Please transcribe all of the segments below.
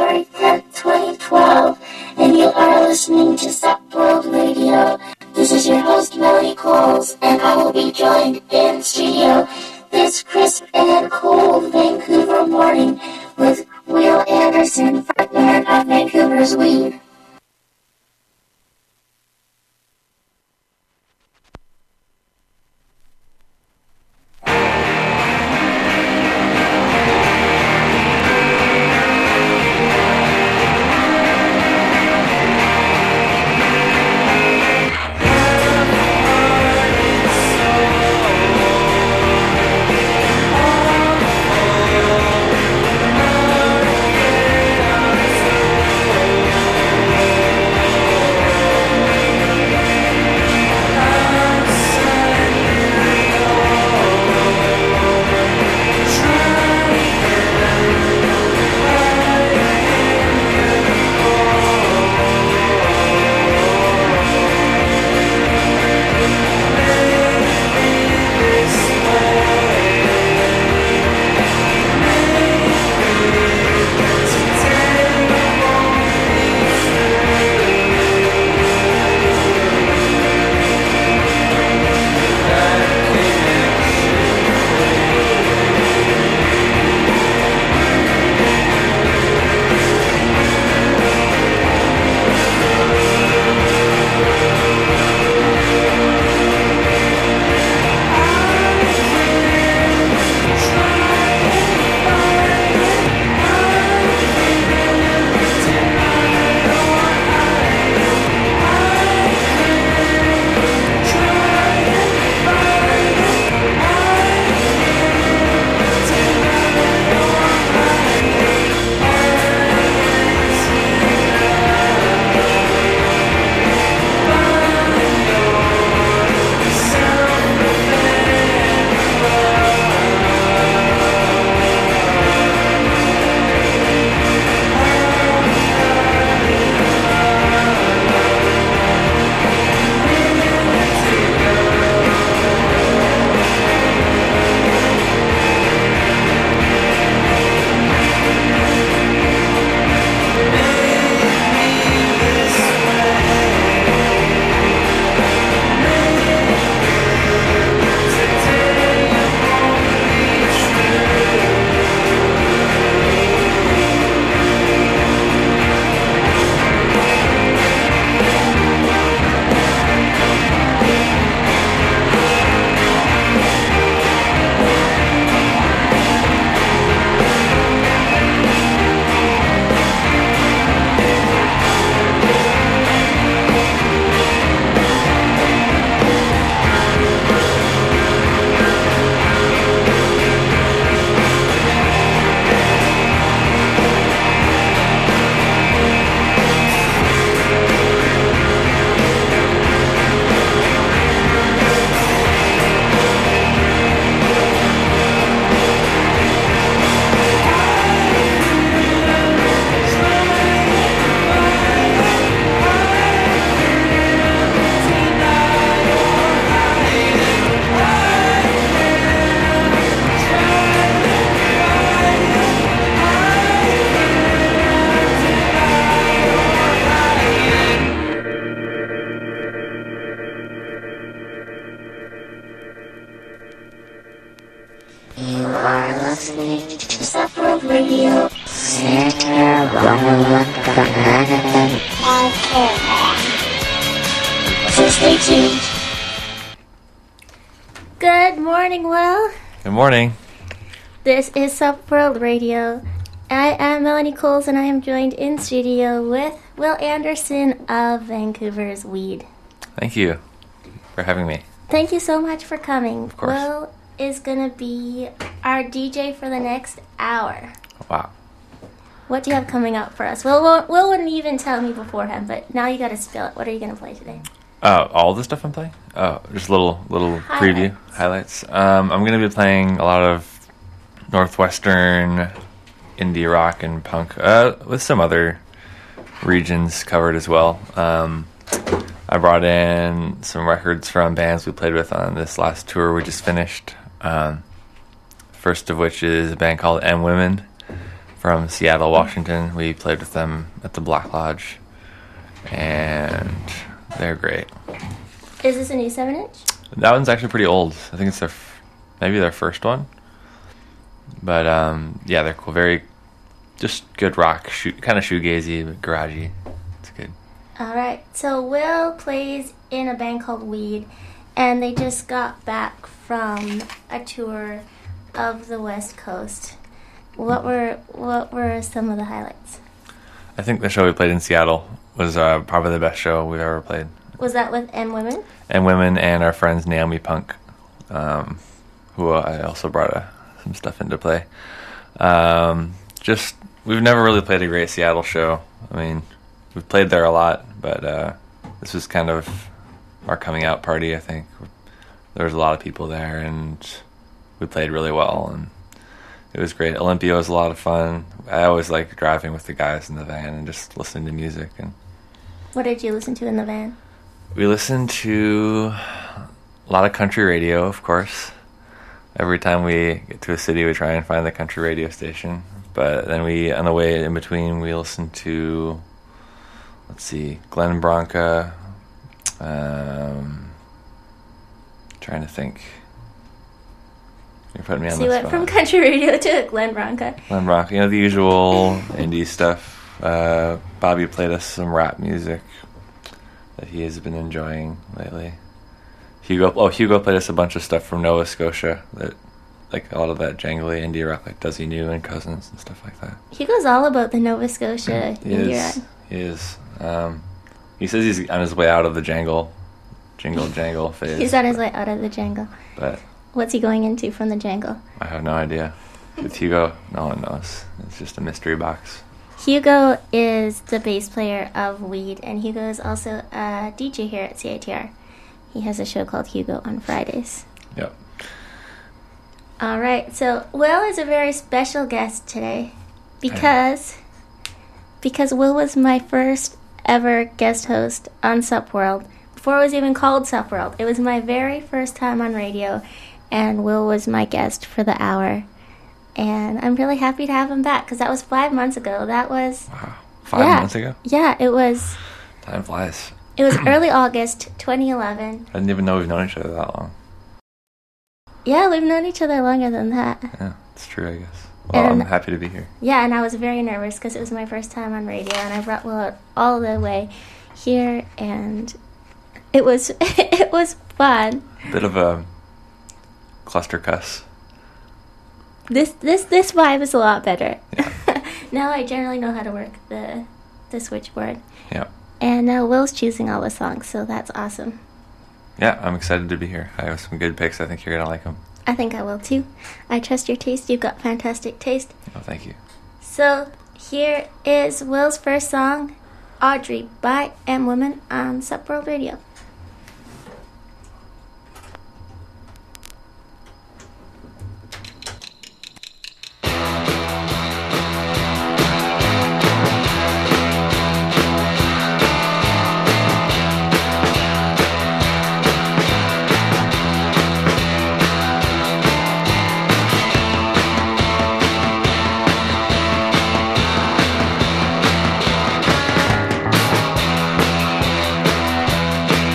February 5th, 2012, and you are listening to Sup World Radio. This is your host, Melanie Coles, and I will be joined in studio this crisp and cold Vancouver morning with Will Anderson, frontman of Vancouver's Weed. So stay tuned. Good morning, Will. Good morning. This is Sup World Radio. I am Melanie Coles, and I am joined in studio with Will Anderson of Vancouver's Weed. Thank you for having me. Thank you so much for coming. Of course. Will is going to be our DJ for the next hour. Wow. What do you have coming up for us? Will wouldn't even tell me beforehand, but now you got to spill it. What are you going to play today? All the stuff I'm playing? Oh, just a little preview, highlights. I'm going to be playing a lot of Northwestern indie rock and punk, with some other regions covered as well. I brought in some records from bands we played with on this last tour we just finished. First of which is a band called M Women from Seattle, Washington. We played with them at the Black Lodge, and they're great. Is this a new 7-inch? That one's actually pretty old. I think it's maybe their first one. But yeah, they're cool. Very just good rock, kind of shoegazy, but garagey. It's good. All right. So Will plays in a band called Weed, and they just got back from a tour of the West Coast. What were some of the highlights? I think the show we played in Seattle was probably the best show we've ever played. Was that with And Women? And Women and our friends Naomi Punk, who I also brought some stuff into play. Just we've never really played a great Seattle show. I mean, we've played there a lot, but this was kind of our coming out party, I think. There was a lot of people there, and we played really well, and it was great. Olympia was a lot of fun. I always like driving with the guys in the van and just listening to music. And what did you listen to in the van? we listened to a lot of country radio, of course. Every time we get to a city, we try and find the country radio station. But then on the way in between, we listened to, let's see, Glenn Branca. Trying to think. You're putting me on So you the went spot. from country radio to Glenn Branca. Glenn Branca, the usual indie stuff. Bobby played us some rap music that he has been enjoying lately. Hugo played us a bunch of stuff from Nova Scotia, that like a lot of that jangly indie rock, like Does He Knew and Cousins and stuff like that. Hugo's all about the Nova Scotia He indie is. rock. He is. He says he's on his way out of the jingle phase. He's on his way out of the jangle. But What's he going into from the jangle? I have no idea. With Hugo, no one knows. It's just a mystery box. Hugo is the bass player of Weed, and Hugo is also a DJ here at CITR. He has a show called Hugo on Fridays. Yep. All right, so Will is a very special guest today because Will was my first ever guest host on Sup World. Before it was even called Sup World, it was my very first time on radio, and Will was my guest for the hour. And I'm really happy to have him back because that was 5 months ago. That was... Wow. 5 months ago? Yeah, it was... Time flies. It was early August 2011. I didn't even know we've known each other that long. Yeah, we've known each other longer than that. Yeah, it's true, I guess. Well, And- I'm happy to be here. Yeah, and I was very nervous because it was my first time on radio, and I brought Will all the way here, and it was it was fun. Bit of a cluster cuss. This vibe is a lot better. Now I generally know how to work the switchboard, Yeah. and now Will's choosing all the songs, so that's awesome. Yeah, I'm excited to be here. I have some good picks. I think you're going to like them. I think I will too. I trust your taste. You've got fantastic taste. Oh, thank you. So here is Will's first song, Audrey by M Woman on Sup World Radio. Audrey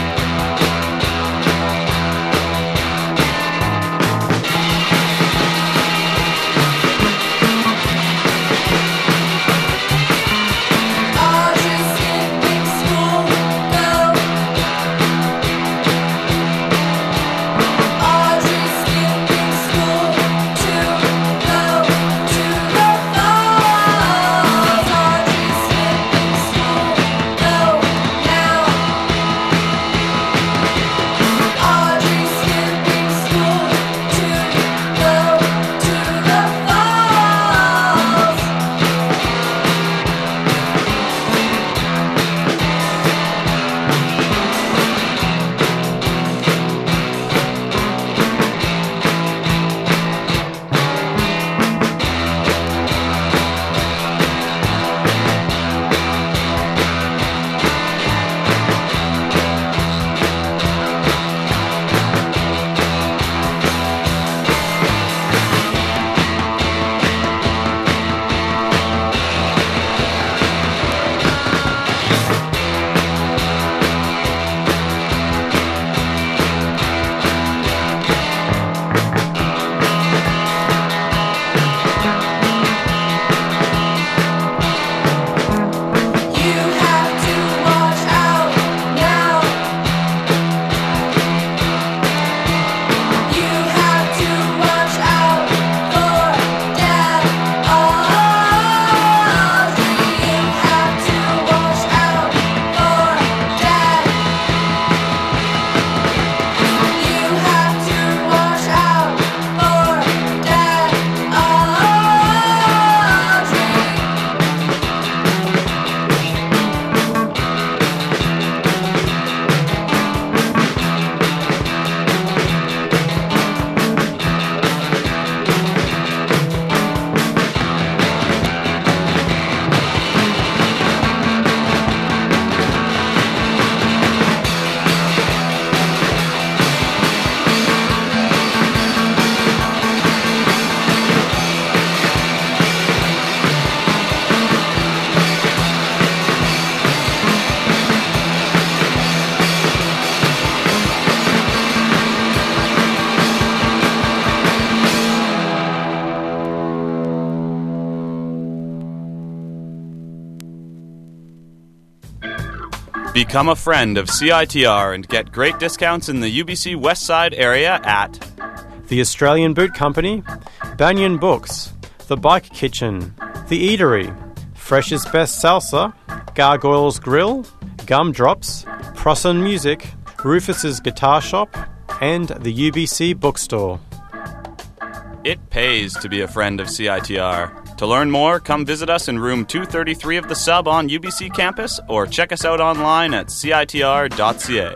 Become a friend of CITR and get great discounts in the UBC West Side area at The Australian Boot Company, Banyan Books, The Bike Kitchen, The Eatery, Fresh's Best Salsa, Gargoyles Grill, Gumdrops, Prosson Music, Rufus's Guitar Shop, and the UBC Bookstore. It pays to be a friend of CITR. To learn more, come visit us in room 233 of the Sub on UBC campus or check us out online at citr.ca.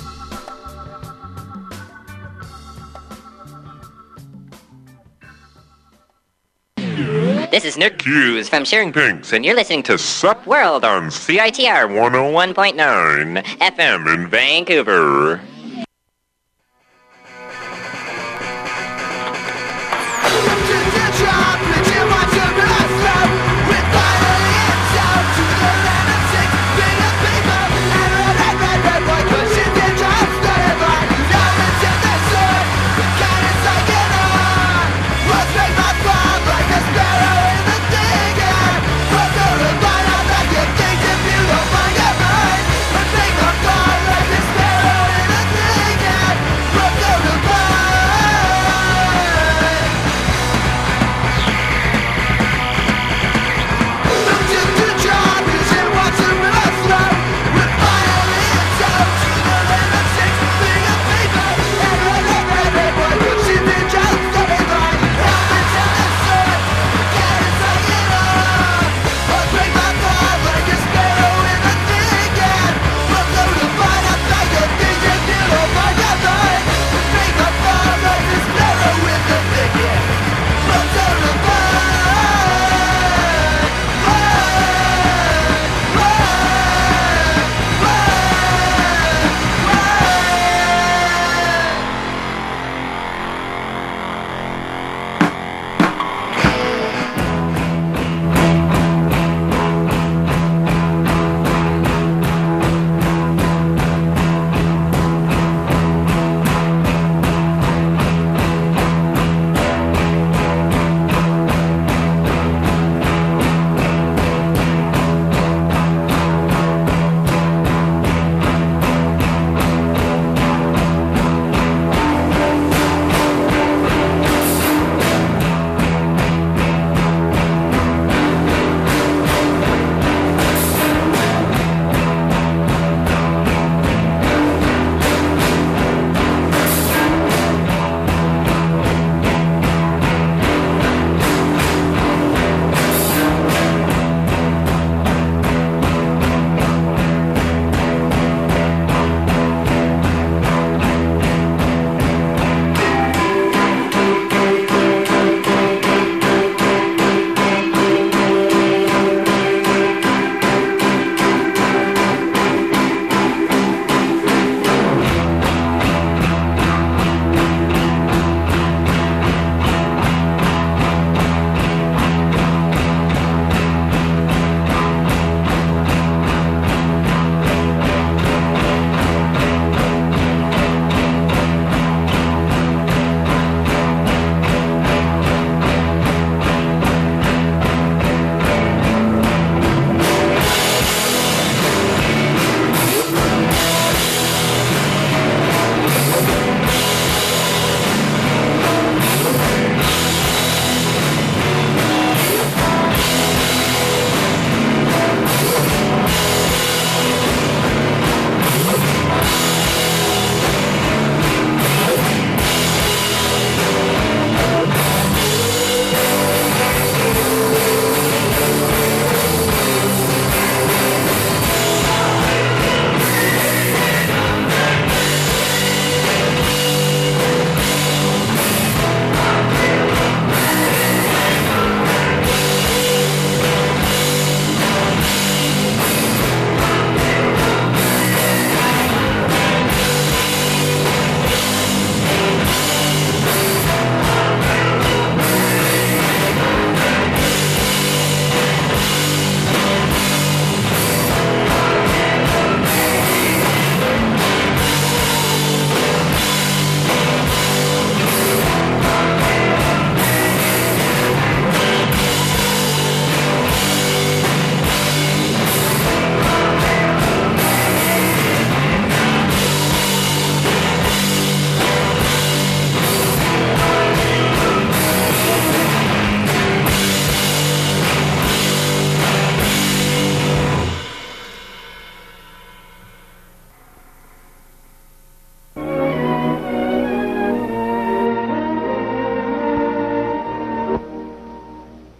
This is Nick Hughes from Sharing Pinks, and you're listening to Sup World on CITR 101.9 FM in Vancouver.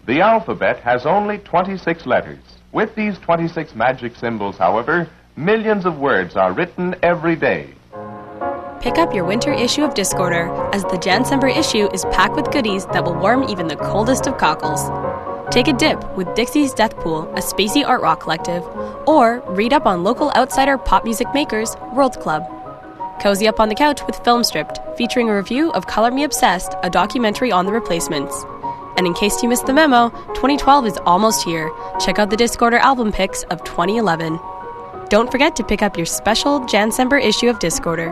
The alphabet has only 26 letters. With these 26 magic symbols, however, millions of words are written every day. Pick up your winter issue of Discorder, as the Jancember issue is packed with goodies that will warm even the coldest of cockles. Take a dip with Dixie's Death Pool, a spacey art rock collective, or read up on local outsider pop music makers World Club. Cozy up on the couch with Film Stripped, featuring a review of Color Me Obsessed, a documentary on the Replacements. And in case you missed the memo, 2012 is almost here. Check out the Discorder album picks of 2011. Don't forget to pick up your special Jancember issue of Discorder.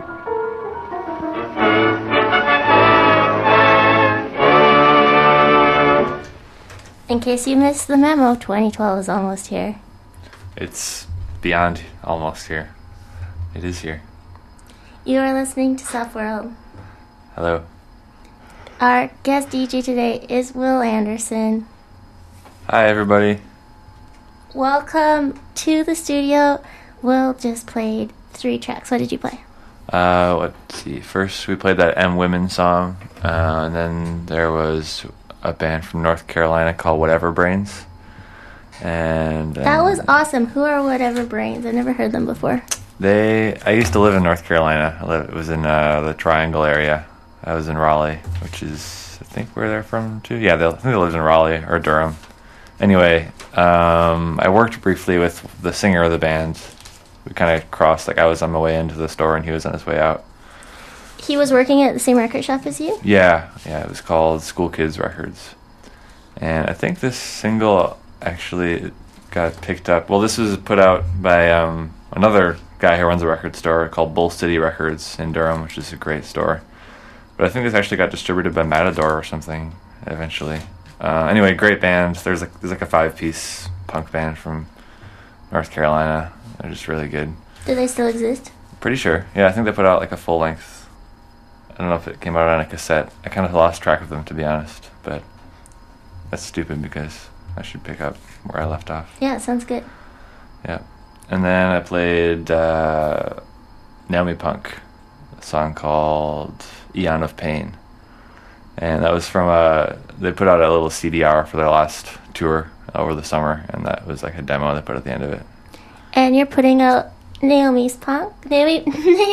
In case you missed the memo, 2012 is almost here. It's beyond almost here. It is here. You are listening to Sup World. Hello. Our guest DJ today is Will Anderson. Hi, everybody. Welcome to the studio. Will just played 3 tracks. What did you play? Let's see. First, we played that M Women song, and then there was a band from North Carolina called Whatever Brains. And that was awesome. Who are Whatever Brains? I've never heard them before. I used to live in North Carolina. It was in the Triangle area. I was in Raleigh, which is, I think, where they're from, too. Yeah, I think they lived in Raleigh or Durham. Anyway, I worked briefly with the singer of the band. We kind of crossed, I was on my way into the store and he was on his way out. He was working at the same record shop as you? Yeah, it was called School Kids Records. And I think this single actually got picked up. Well, this was put out by another guy who runs a record store called Bull City Records in Durham, which is a great store. But I think this actually got distributed by Matador or something eventually. Anyway, great band. There's like a 5-piece punk band from North Carolina. They're just really good. Do they still exist? Pretty sure. Yeah, I think they put out like a full length. I don't know if it came out on a cassette. I kind of lost track of them, to be honest. But that's stupid because I should pick up where I left off. Yeah, sounds good. Yeah. And then I played Naomi Punk, a song called Eon of Pain. And that was from they put out a little CDR for their last tour over the summer, and that was like a demo they put at the end of it. And you're putting out Naomi Punk's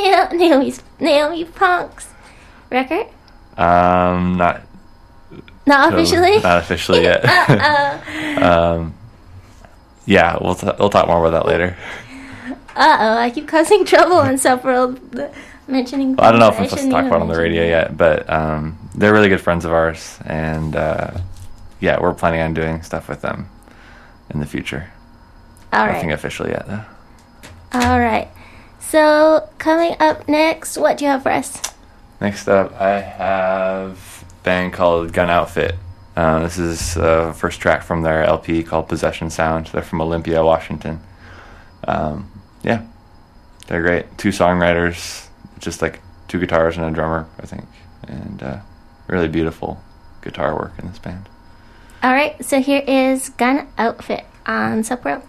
record? Not officially? Not officially yet. Yeah, we'll talk more about that later. I keep causing trouble on Sup World mentioning. Well, I don't know if I'm supposed to talk about it on the radio yet, but they're really good friends of ours, and yeah, we're planning on doing stuff with them in the future. All right. Nothing official yet, though. All right. So coming up next, what do you have for us? Next up, I have a band called Gun Outfit. This is the first track from their LP called Possession Sound. They're from Olympia, Washington. Yeah, they're great. 2 songwriters, just like 2 guitars and a drummer, I think. And really beautiful guitar work in this band. All right, so here is Gun Outfit on Sup World.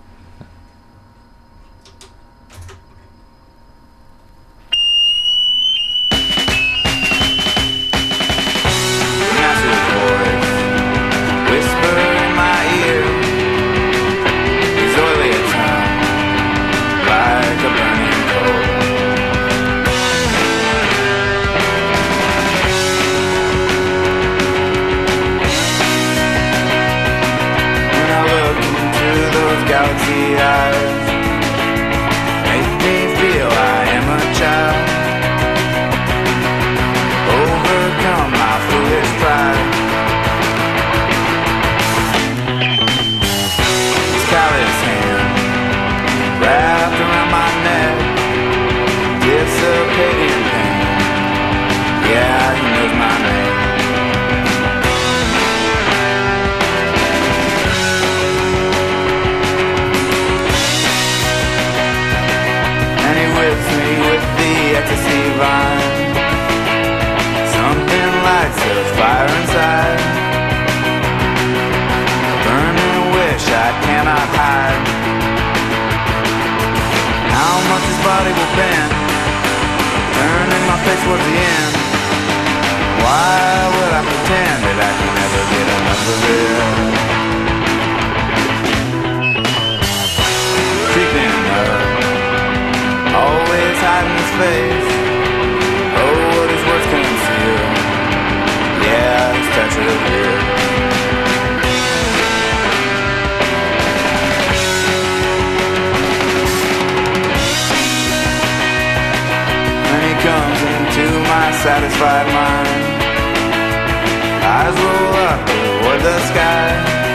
Galaxy eyes make me feel I am a child. Overcome my foolish pride. His callous hand wrapped around my neck, dissipating pain. Yeah, he knows my name. With me with the ecstasy vine, something lights a fire inside, a burning wish I cannot hide. How much his body will bend, turning my face towards the end. Why would I pretend that I can never get enough of it? satisfied mind. Eyes roll up toward the sky.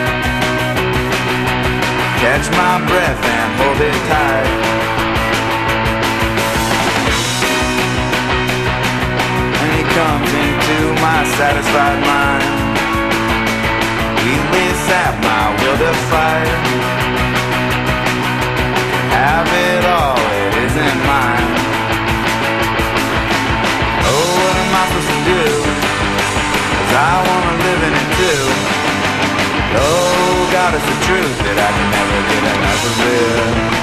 Catch my breath and hold it tight. And he comes into my satisfied mind. He lays at my will to fight. Have it all, it isn't mine. Oh, what am I supposed to do? 'Cause I wanna live in it too. Oh, God, it's the truth that I can never get enough of it.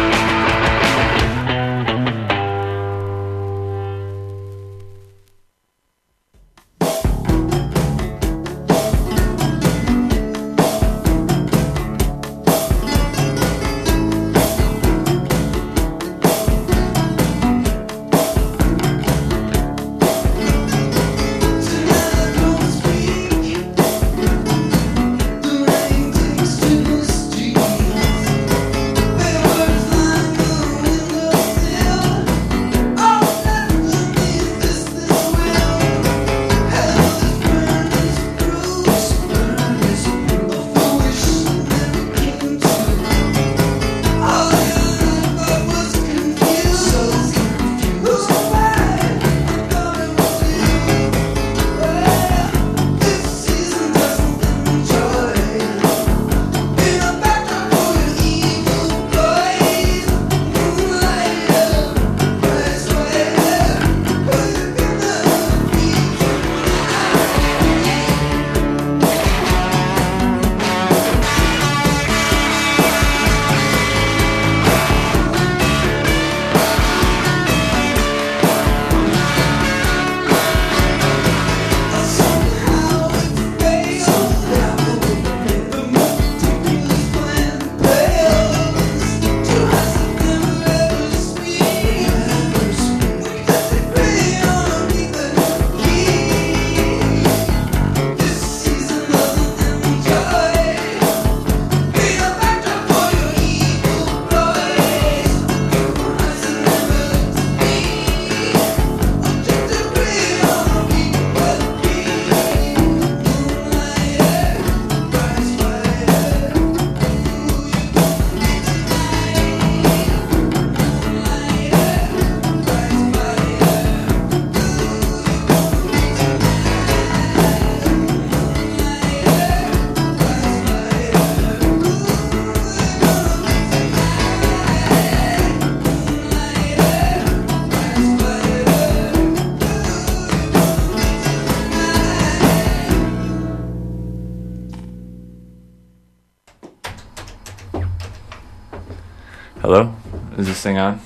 Hello? Is this thing on?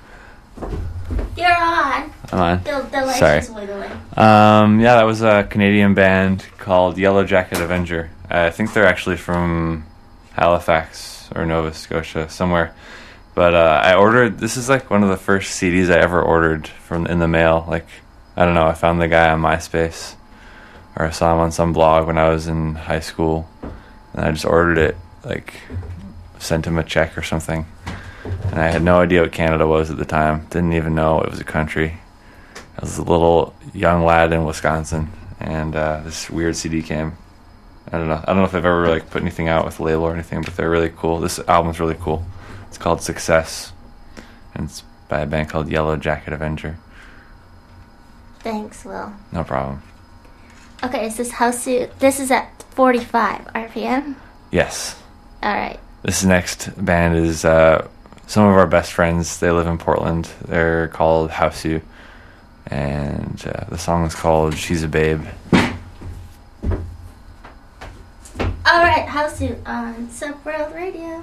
You're on. I'm on. The light Sorry. is wiggling. Yeah, that was a Canadian band called Yellow Jacket Avenger. I think they're actually from Halifax or Nova Scotia, somewhere. But I ordered, this is like one of the first CDs I ever ordered in the mail. Like, I don't know, I found the guy on MySpace, or I saw him on some blog when I was in high school, and I just ordered it, like, sent him a check or something. And I had no idea what Canada was at the time. Didn't even know it was a country. I was a little young lad in Wisconsin, and this weird CD came. I don't know if I've ever like put anything out with a label or anything, but they're really cool. This album's really cool. It's called Success, and it's by a band called Yellow Jacket Avenger. Thanks, Will. No problem. Okay, is this this is at 45 RPM? Yes. Alright. This next band is some of our best friends. They live in Portland. They're called Hausu, and the song is called She's a Babe. Alright, Hausu on Subworld Radio.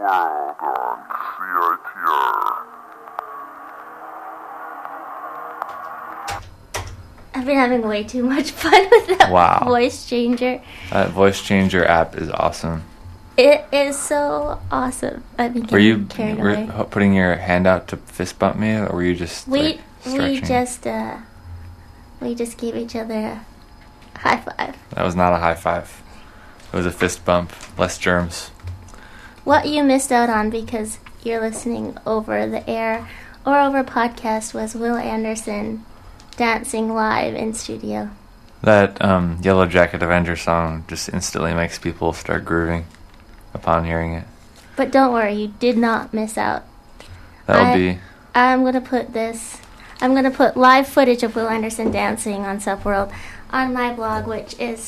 I've been having way too much fun with that Wow. voice changer. That voice changer app is awesome. It is so awesome. I think Were you carried away. putting your hand out to fist bump me, or were you just We stretching? we just gave each other a high five. That was not a high five. It was a fist bump. Less germs. What you missed out on because you're listening over the air or over podcast was Will Anderson dancing live in studio. That Yellow Jacket Avenger song just instantly makes people start grooving upon hearing it. But don't worry, you did not miss out. I'm going to put live footage of Will Anderson dancing on Subworld on my blog, which is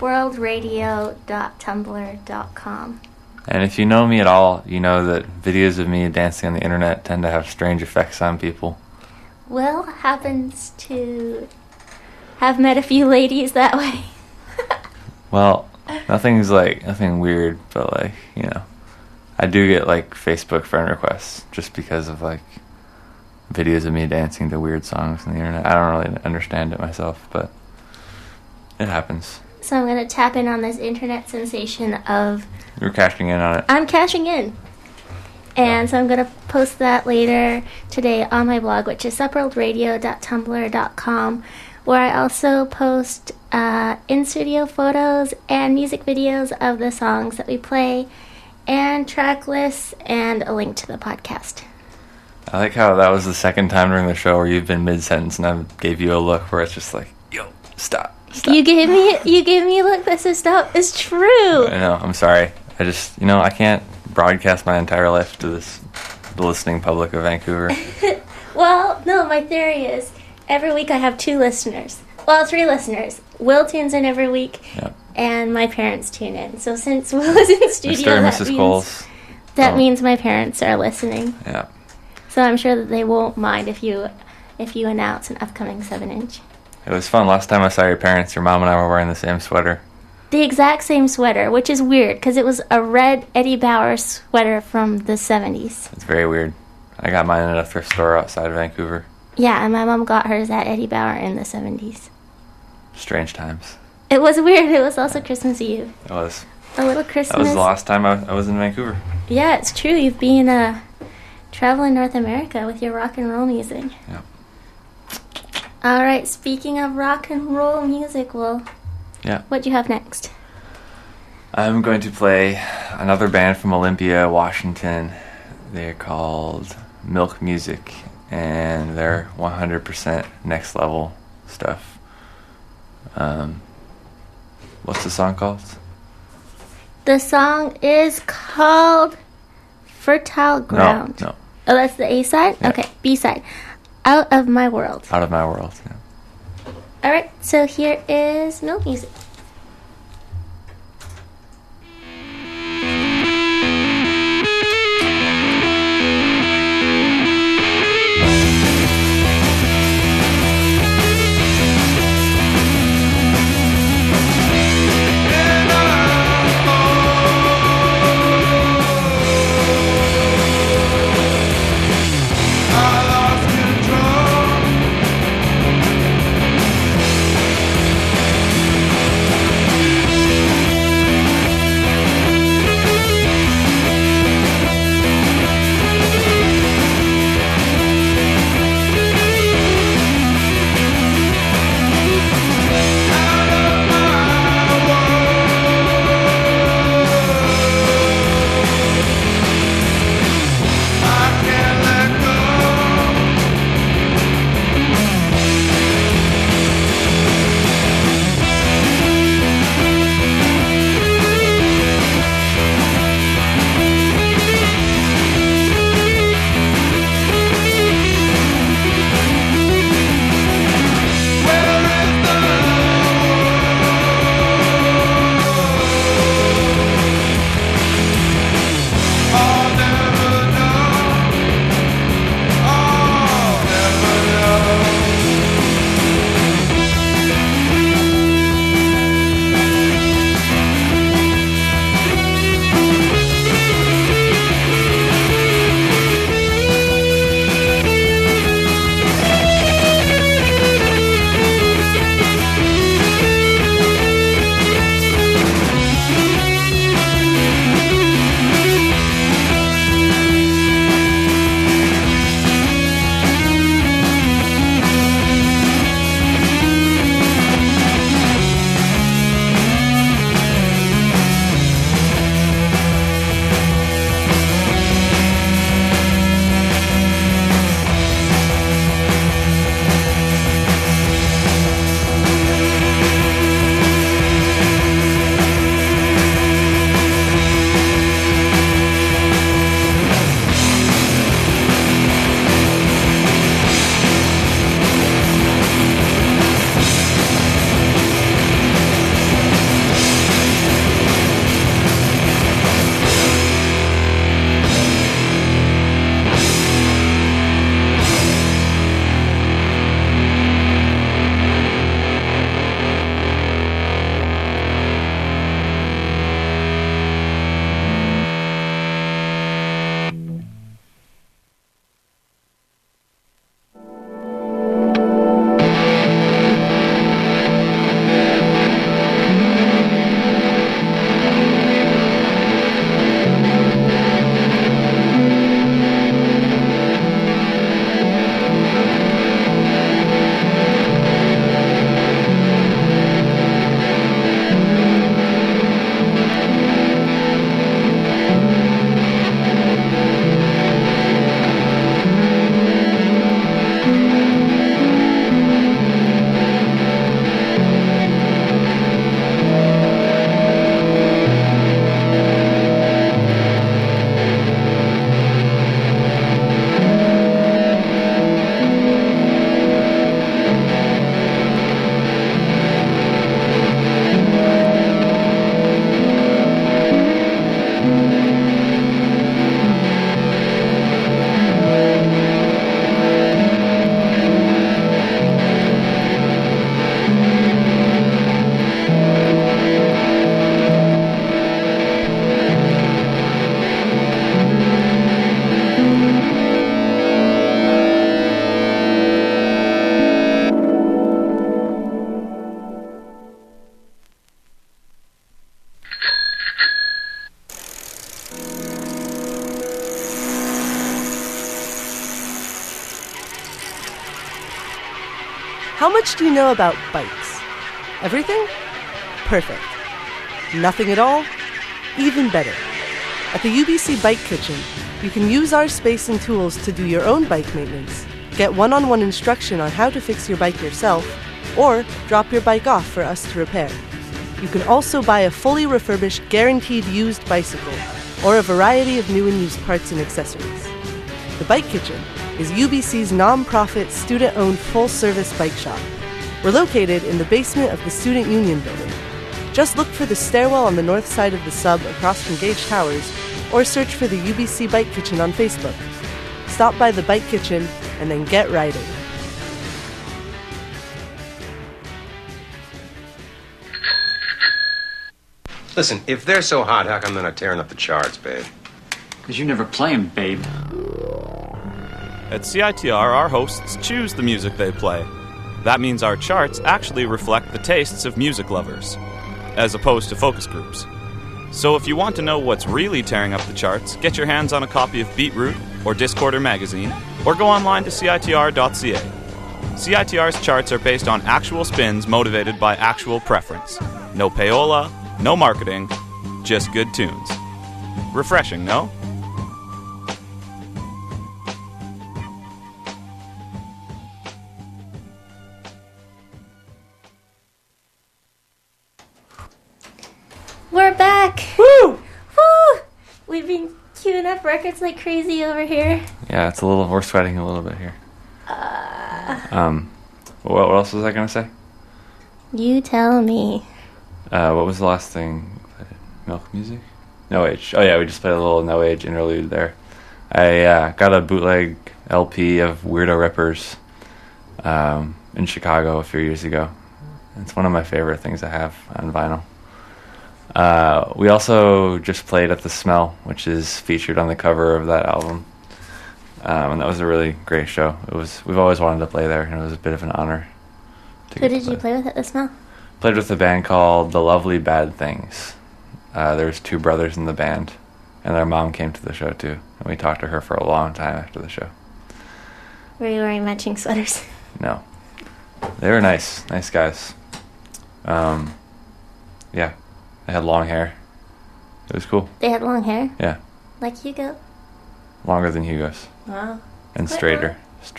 subworldradio.tumblr.com. And if you know me at all, you know that videos of me dancing on the internet tend to have strange effects on people. Will happens to have met a few ladies that way. Well, nothing weird, but I do get Facebook friend requests just because of videos of me dancing to weird songs on the internet. I don't really understand it myself, but it happens. So I'm going to tap in on this internet sensation of... You're cashing in on it. I'm cashing in. And so I'm going to post that later today on my blog, which is subworldradio.tumblr.com, where I also post in-studio photos and music videos of the songs that we play, and track lists, and a link to the podcast. I like how that was the second time during the show where you've been mid-sentence and I gave you a look where it's just yo, stop. You gave me a look that says stop. It's true. I know, I'm sorry. I just, I can't broadcast my entire life to the listening public of Vancouver. Well, no, my theory is every week I have 2 listeners. Well, 3 listeners. Will tunes in every week, Yep. and my parents tune in. So since Will is in studio, Mr. and Mrs. Coles. That means my parents are listening. Yeah. So I'm sure that they won't mind if you announce an upcoming 7-inch. It was fun. Last time I saw your parents, your mom and I were wearing the same sweater. The exact same sweater, which is weird, because it was a red Eddie Bauer sweater from the 70s. It's very weird. I got mine at a thrift store outside of Vancouver. Yeah, and my mom got hers at Eddie Bauer in the 70s. Strange times. It was weird. It was also Christmas Eve. It was. A little Christmas. That was the last time I was in Vancouver. Yeah, it's true. You've been traveling North America with your rock and roll music. Yeah. All right, speaking of rock and roll music, Will, what do you have next? I'm going to play another band from Olympia, Washington. They're called Milk Music, and they're 100% next level stuff. What's the song called? The song is called Fertile Ground. No. Oh, that's the A-side? Yeah. Okay, B-side. Out of My World. Out of My World, yeah. All right, so here is Milk Music. I lost control. How much do you know about bikes? Everything? Perfect. Nothing at all? Even better. At the UBC Bike Kitchen, you can use our space and tools to do your own bike maintenance, get one-on-one instruction on how to fix your bike yourself, or drop your bike off for us to repair. You can also buy a fully refurbished, guaranteed used bicycle, or a variety of new and used parts and accessories. The Bike Kitchen is UBC's non-profit, student-owned, full-service bike shop. We're located in the basement of the Student Union building. Just look for the stairwell on the north side of the sub across from Gage Towers, or search for the UBC Bike Kitchen on Facebook. Stop by the Bike Kitchen and then get riding. Listen, if they're so hot, how come they're not tearing up the charts, babe? Because you never play 'em, babe. At CITR, our hosts choose the music they play. That means our charts actually reflect the tastes of music lovers, as opposed to focus groups. So if you want to know what's really tearing up the charts, get your hands on a copy of Beatroot or Discorder magazine, or go online to CITR.ca. CITR's charts are based on actual spins motivated by actual preference. No payola, no marketing, just good tunes. Refreshing, no? We're back! Woo! Woo! We've been queuing up records like crazy over here. Yeah, it's a little. We're sweating a little bit here. What else was I gonna say? You tell me. What was the last thing? Milk music? No Age. Oh yeah, we just played a little No Age interlude there. I got a bootleg LP of Weirdo Rippers in Chicago a few years ago. It's one of my favorite things I have on vinyl. We also just played at The Smell, which is featured on the cover of that album. And that was a really great show. We've always wanted to play there, and it was a bit of an honor. Who did you play with at The Smell? Played with a band called The Lovely Bad Things. There's two brothers in the band, and their mom came to the show too. And we talked to her for a long time after the show. Were you wearing matching sweaters? No. They were nice guys. Yeah. They had long hair. It was cool. They had long hair? Yeah. Like Hugo? Longer than Hugo's. Wow. And Quite straighter.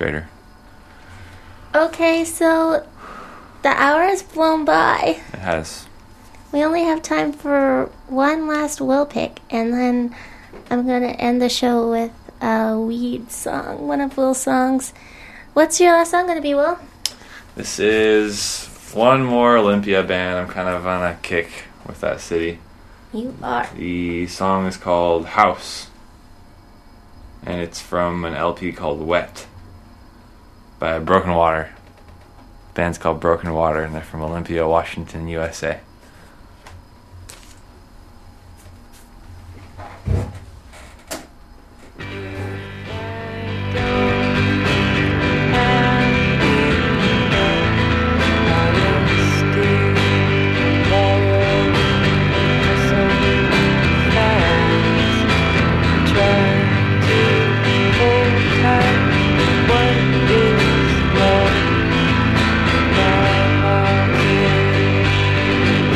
Okay, so the hour has flown by. It has. We only have time for one last Will pick, and then I'm going to end the show with a Weed song, one of Will's songs. What's your last song going to be, Will? This is one more Olympia band. I'm kind of on a kick with that city. You are. The song is called House, and it's from an LP called Wet by Broken Water. The band's called Broken Water, and they're from Olympia, Washington, USA. What is love?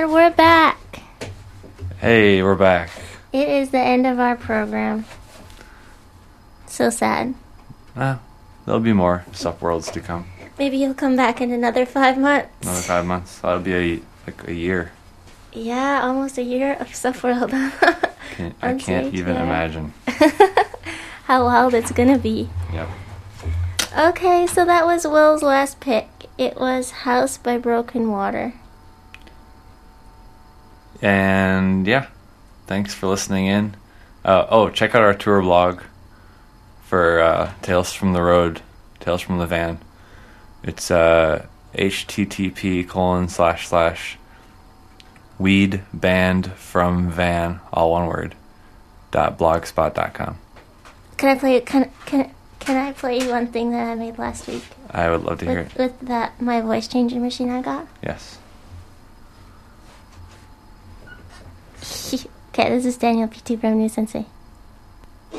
Mister, we're back. Hey, we're back. It is the end of our program. So sad. There'll be more Subworlds to come. Maybe you'll come back in another 5 months. Another 5 months. That'll be a year. Yeah, almost a year of Subworld. I can't even imagine. How wild it's gonna be. Yep. Okay, so that was Will's last pick. It was House by Broken Water. And yeah, thanks for listening in. Check out our tour blog for Tales from the Road, Tales from the Van. It's http://weedbandfromvan, all one word, .blogspot.com. Can I play you one thing that I made last week? I would love to hear it. With that my voice changer machine I got? Yes. Okay, this is Daniel P2 from New Sensei. This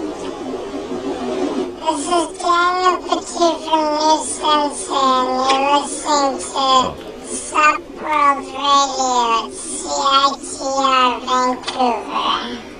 is Daniel Petit from New Sensei, and you're listening to Subworld Radio at CITR Vancouver.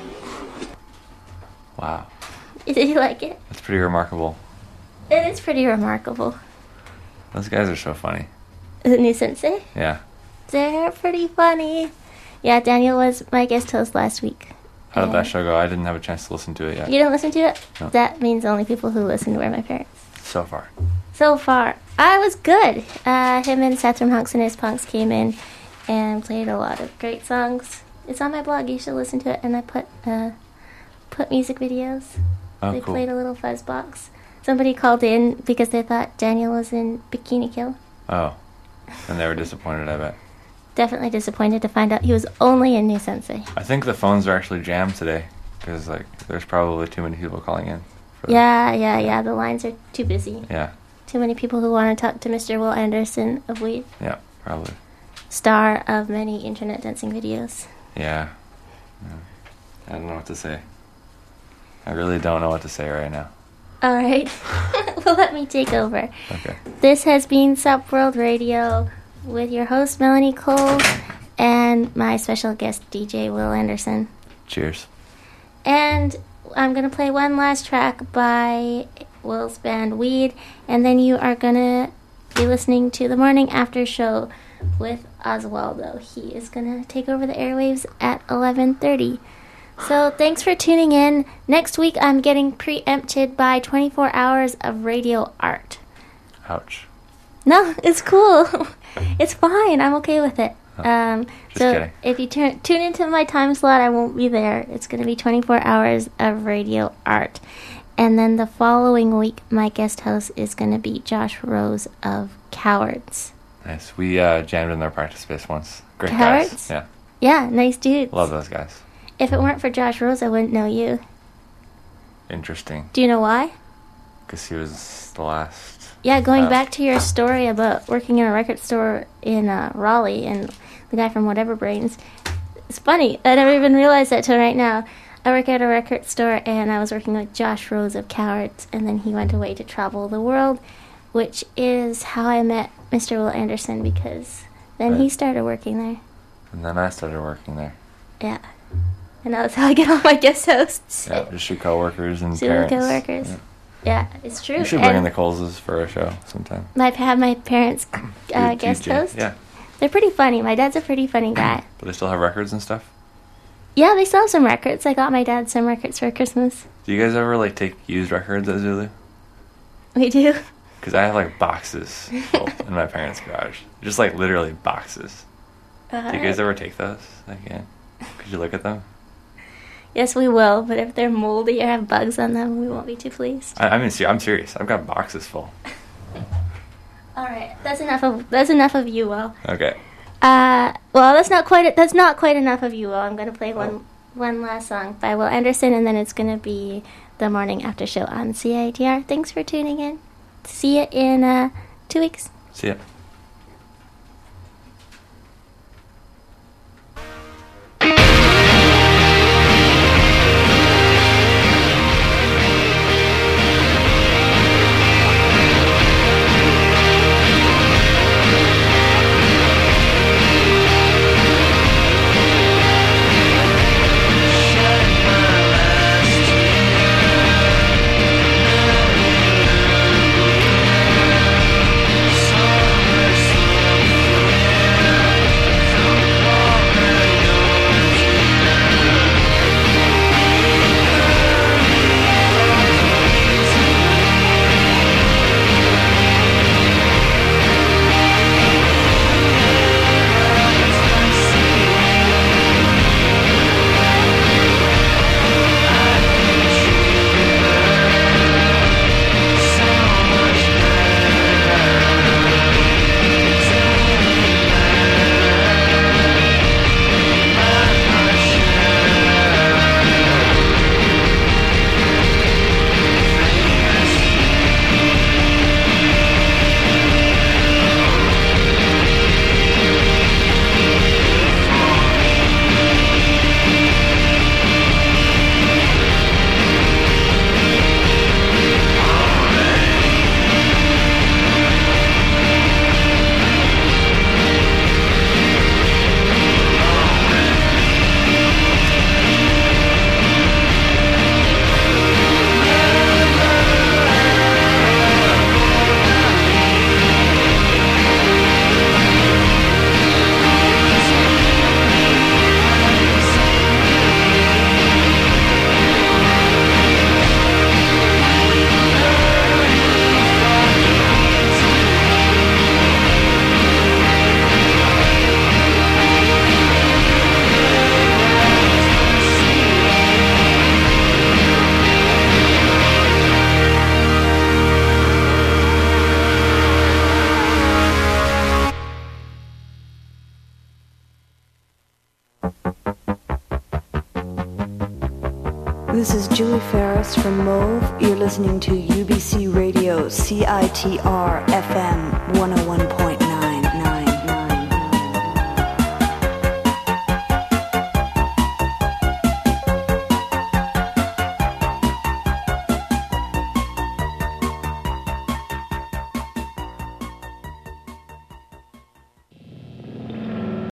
Wow. Did you like it? That's pretty remarkable. It is pretty remarkable. Those guys are so funny. The New Sensei? Yeah. They're pretty funny. Yeah, Daniel was my guest host last week. How did that show go? I didn't have a chance to listen to it yet. You didn't listen to it? No. That means only people who listen were my parents. So far. So far. I was good. Him and Seth from Hunks and His Punks came in and played a lot of great songs. It's on my blog. You should listen to it. And I put music videos. Oh, they cool. played a little fuzz box. Somebody called in because they thought Daniel was in Bikini Kill. Oh. And they were disappointed, I bet. Definitely disappointed to find out he was only in New Sensei. I think the phones are actually jammed today because there's probably too many people calling in. Yeah. The lines are too busy. Yeah. Too many people who want to talk to Mr. Will Anderson of Weed. Yeah, probably. Star of many internet dancing videos. Yeah. I don't know what to say. I really don't know what to say right now. All right. Well, let me take over. Okay. This has been Subworld Radio with your host, Melanie Cole, and my special guest, DJ Will Anderson. Cheers. And I'm going to play one last track by Will's band Weed, and then you are going to be listening to the morning after show with Oswaldo. He is going to take over the airwaves at 11:30. So thanks for tuning in. Next week I'm getting preempted by 24 hours of radio art. Ouch. No, it's cool. It's fine. I'm okay with it. Just so kidding. if you tune into my time slot, I won't be there. It's going to be 24 hours of radio art. And then the following week, my guest host is going to be Josh Rose of Cowards. Nice. We jammed in their practice space once. Great Cowards? guys. Yeah. Yeah, nice dudes. Love those guys. If it weren't for Josh Rose, I wouldn't know you. Interesting. Do you know why? Because he was the last. Yeah, going back to your story about working in a record store in Raleigh and the guy from Whatever Brains. It's funny. I never even realized that till right now. I work at a record store and I was working with Josh Rose of Cowards, and then he went away to travel the world, which is how I met Mr. Will Anderson, because then he started working there. And then I started working there. Yeah. And that's how I get all my guest hosts. Yeah, just your coworkers and Super parents. coworkers. Yeah, it's true. You should bring in the Coleses for a show sometime. Have my parents guest DJ. host. Yeah. They're pretty funny. My dad's a pretty funny guy. But they still have records and stuff? Yeah, they still have some records. I got my dad some records for Christmas. Do you guys ever take used records at Zulu? We do. Because I have boxes full in my parents' garage. Just literally boxes. Do you guys ever take those again? Could you look at them? Yes, we will. But if they're moldy or have bugs on them, we won't be too pleased. I'm serious. I've got boxes full. All right, that's enough of you, Will. Okay. Well, that's not quite enough of you, Will. I'm gonna play one last song by Will Anderson, and then it's gonna be the morning after show on CITR. Thanks for tuning in. See you in 2 weeks. See ya. This is Julie Ferris from Mauve. You're listening to UBC Radio CITR FM 101.9.